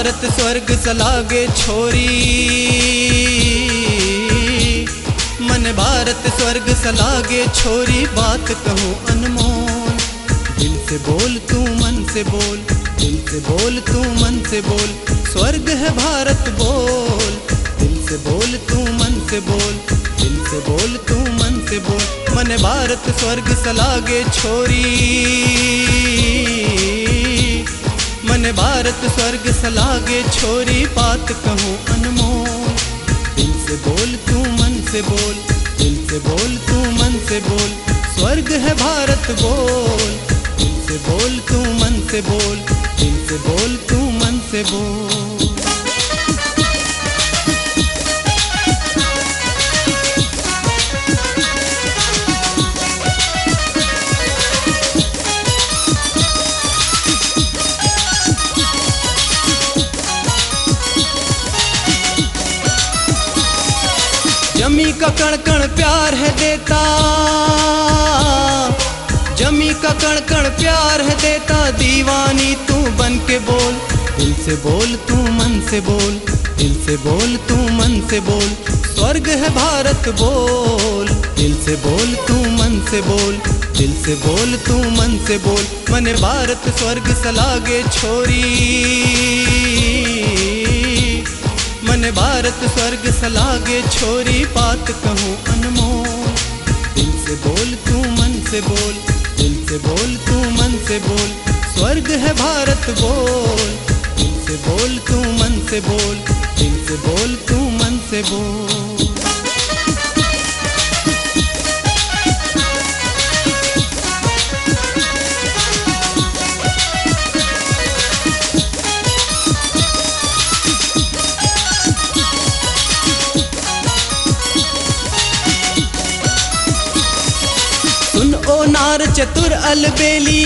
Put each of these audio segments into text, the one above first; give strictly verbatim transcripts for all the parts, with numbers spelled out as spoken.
भारत स्वर्ग सलागे छोरी, मन भारत स्वर्ग सलागे छोरी। बात कहूँ अनमोल, दिल से बोल तू मन से बोल, दिल से बोल तू मन से बोल। स्वर्ग है भारत बोल, दिल से बोल तू मन से बोल, दिल से बोल तू मन से बोल। मन भारत स्वर्ग सलागे छोरी, मन भारत स्वर्ग सलागे छोरी। बात कहूँ अनमोल, दिल से बोल तू मन से बोल, दिल से बोल तू मन से बोल। स्वर्ग है भारत बोल, दिल से बोल तू मन से बोल, दिल से बोल तू मन से बोल। जमी का कण कण प्यार है देता, जमी का कण कण प्यार है देता। दीवानी तू बन के बोल, दिल से बोल तू मन से बोल, दिल से बोल तू मन से बोल। स्वर्ग है भारत बोल, दिल से बोल तू मन से बोल, दिल से बोल तू मन से बोल। मन भारत स्वर्ग सलागे छोरी, मन भारत स्वर्ग सलागे छोरी। बात कहूँ अनमोल, दिल से बोल तू मन से बोल, दिल से बोल तू मन से बोल। स्वर्ग है भारत बोल, दिल से बोल तू मन से बोल, दिल से बोल तू मन से बोल। सुन ओ नार चतुर अलबेली,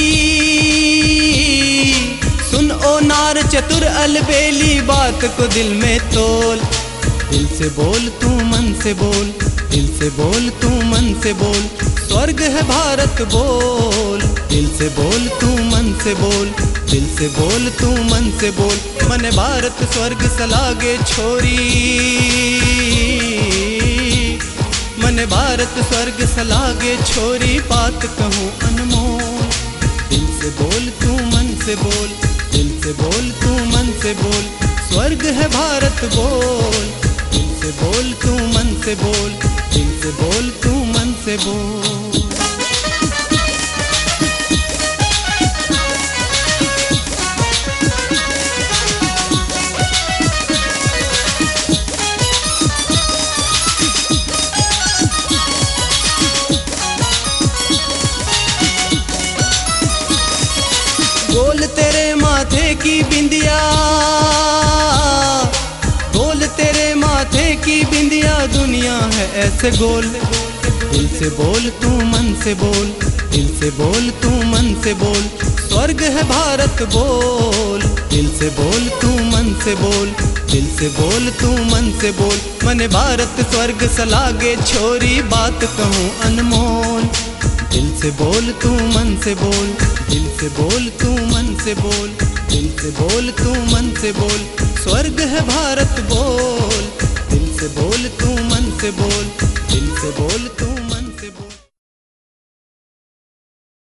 सुन ओ नार चतुर अलबेली। बात को दिल में तोल, दिल से बोल तू मन से बोल, दिल से बोल तू मन से बोल। स्वर्ग है भारत बोल, दिल से बोल तू मन से बोल, दिल से बोल तू मन से बोल। मन भारत स्वर्ग सलागे छोरी, मन भारत स्वर्ग सलागे छोरी। बात कहूँ अनमोल, दिल से बोल तू मन से बोल, दिल से बोल तू मन से बोल। स्वर्ग है भारत बोल, दिल से बोल तू मन से बोल, दिल से बोल तू मन से बोल। गोल तेरे माथे की बिंदिया, गोल तेरे माथे की बिंदिया। दुनिया है ऐसे गोल, दिल से बोल तू मन से बोल, दिल से बोल तू मन से बोल। स्वर्ग है भारत बोल, दिल से बोल तू मन से बोल, दिल से बोल तू मन से बोल। मन भारत स्वर्ग सलागे छोरी। बात कहूँ अनमोल, दिल से बोल तू मन से बोल, दिल से बोल तू मन से बोल, दिल से बोल तू मन से बोल। स्वर्ग है भारत बोल, दिल से बोल तू मन से बोल, दिल से बोल तू मन से बोल।